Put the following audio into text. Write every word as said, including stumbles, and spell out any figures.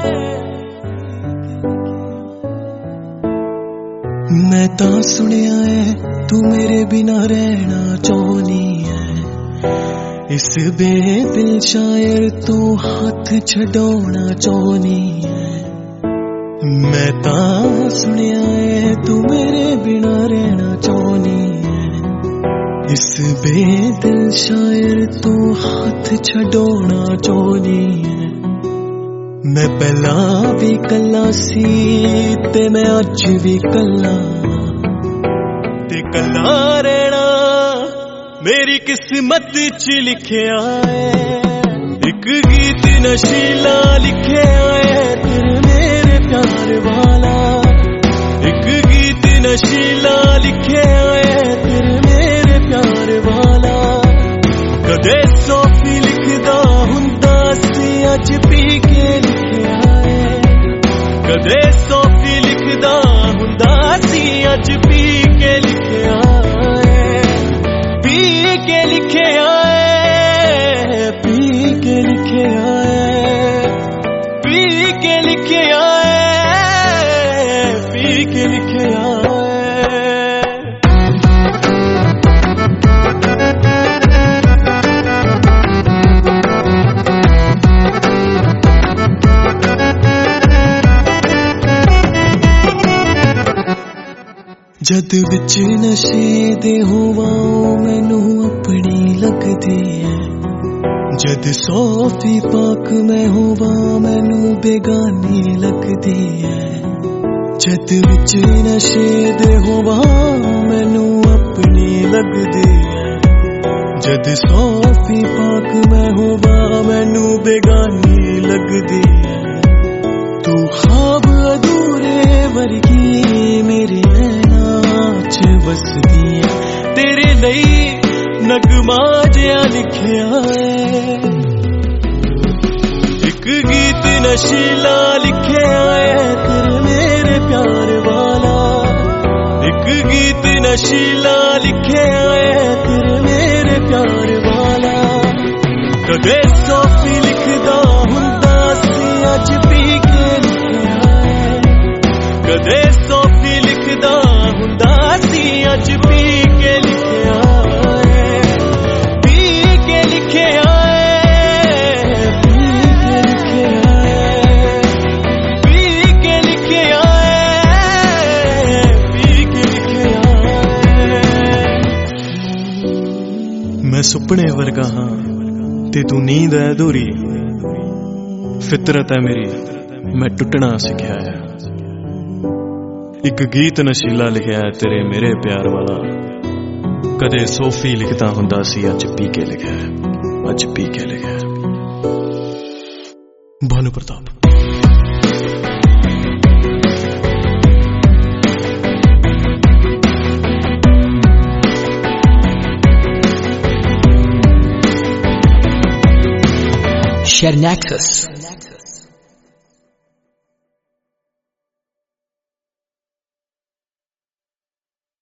मैं तां सुनिया है तू मेरे बिना रहना चाहनी है, इस बेदिल शायर तू हाथ छड़ाना चाहनी है। मैं तां सुनिया है तू मेरे बिना रहना चाहनी है, इस बेदिल शायर तू हाथ छड़ाना चाहनी है। मैं पहला भी कला सी ते मैं अज भी कला, ते कला रहना मेरी किस्मत च लिखिया है। एक गीत नशीला लिखिया है तेरे मेरे प्यार वाला, एक गीत नशीला लिखिया है तेरे मेरे प्यार वाला। कदे सोफी लिखदा हुंदा सी अज पी के लिखिया है, कदे सोफी लिखदा हुंदा सी अज पी के लिखिया है। पी के लिखिया है, पी के लिखिया है, पी के लिखिया है, पी के लिखिया है। जद विच नशे दे होवां मैनू अपनी लगदी है, जद सोफी पाक मैं होवां मैनू बेगानी लगदी है। जद विच नशे दे होवां मैनू अपनी लगदी है, जद सोफी पाक मैं होवां मैनू बेगानी लगदी है। तू ख्वाब अधूरे वर्गी मेरे बसदी है, तेरे लिए नगमा जिया लिखिया है। एक गीत नशीला लिखिया है तेरे मेरे प्यार वाला, एक गीत नशीला लिखिया है तेरे मेरे प्यार वाला। कदे सोफी लिखदा हुंदा सी अज पी के लिखिया है, कदे सोफी लिखदा हुंदा अज पी के लिखिया है। पी के लिखिया है, पी के लिखिया है, पी के लिखिया है, पी के लिखिया है। मैं सुपने वर्गा हां ते तू नींद है अधूरी, फितरत है मेरी मैं टुटना सिखिया है। एक गीत नशीला लिखिया है तेरे मेरे प्यार वाला, कदे सोफी लिखता हुंदा सी अज पी के लिखिया है, अज पी के लिखिया है। भानु प्रताप। Share Nexus.